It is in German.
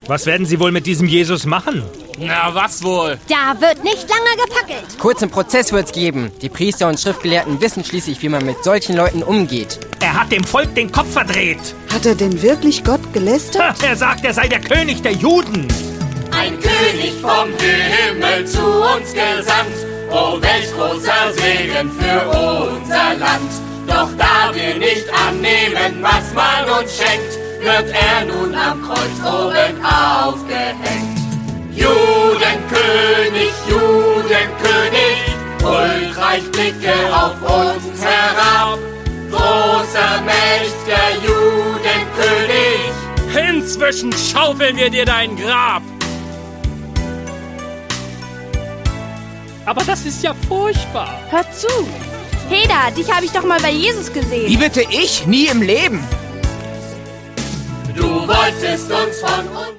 Was werden Sie wohl mit diesem Jesus machen? Na, was wohl? Da wird nicht lange gefackelt. Kurzen Prozess wird's geben. Die Priester und Schriftgelehrten wissen schließlich, wie man mit solchen Leuten umgeht. Er hat dem Volk den Kopf verdreht. Hat er denn wirklich Gott gelästert? Er sagt, er sei der König der Juden. Ein König vom Himmel zu uns gesandt. Oh, welch großer Segen für unser Land. Doch da wir nicht annehmen, was man uns schenkt, wird er nun am Kreuz oben aufgehängt. Judenkönig, Judenkönig, huldreich blicke auf uns herab. Großer, mächtiger Judenkönig, Inzwischen schaufeln wir dir dein Grab. Aber das ist ja furchtbar. Hör zu. Heda, dich habe ich doch mal bei Jesus gesehen. Wie bitte ich? Nie im Leben. du wolltest uns von uns